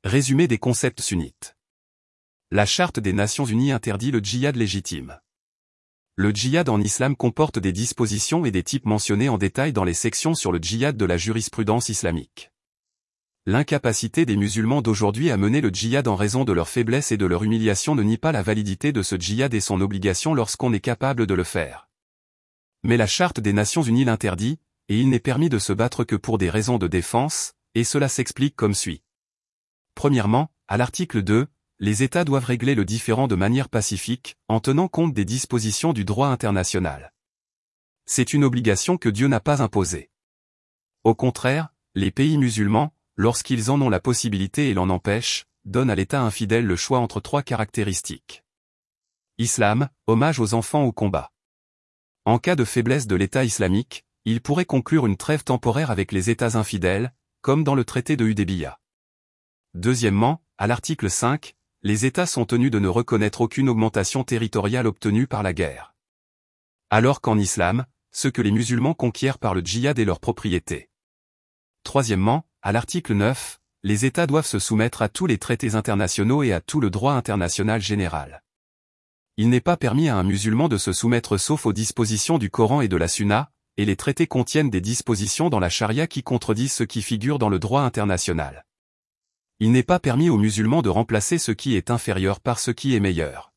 Résumé des concepts sunnites. La Charte des Nations Unies interdit le djihad légitime. Le djihad en islam comporte des dispositions et des types mentionnés en détail dans les sections sur le djihad de la jurisprudence islamique. L'incapacité des musulmans d'aujourd'hui à mener le djihad en raison de leur faiblesse et de leur humiliation ne nie pas la validité de ce djihad et son obligation lorsqu'on est capable de le faire. Mais la Charte des Nations Unies l'interdit, et il n'est permis de se battre que pour des raisons de défense, et cela s'explique comme suit. Premièrement, à l'article 2, les États doivent régler le différend de manière pacifique, en tenant compte des dispositions du droit international. C'est une obligation que Dieu n'a pas imposée. Au contraire, les pays musulmans, lorsqu'ils en ont la possibilité et l'en empêchent, donnent à l'État infidèle le choix entre trois caractéristiques. Islam, hommage aux enfants au combat. En cas de faiblesse de l'État islamique, il pourrait conclure une trêve temporaire avec les États infidèles, comme dans le traité de Hudaybiya. Deuxièmement, à l'article 5, les États sont tenus de ne reconnaître aucune augmentation territoriale obtenue par la guerre. Alors qu'en islam, ce que les musulmans conquièrent par le djihad est leur propriété. Troisièmement, à l'article 9, les États doivent se soumettre à tous les traités internationaux et à tout le droit international général. Il n'est pas permis à un musulman de se soumettre sauf aux dispositions du Coran et de la Sunna, et les traités contiennent des dispositions dans la charia qui contredisent ce qui figure dans le droit international. Il n'est pas permis aux musulmans de remplacer ce qui est inférieur par ce qui est meilleur.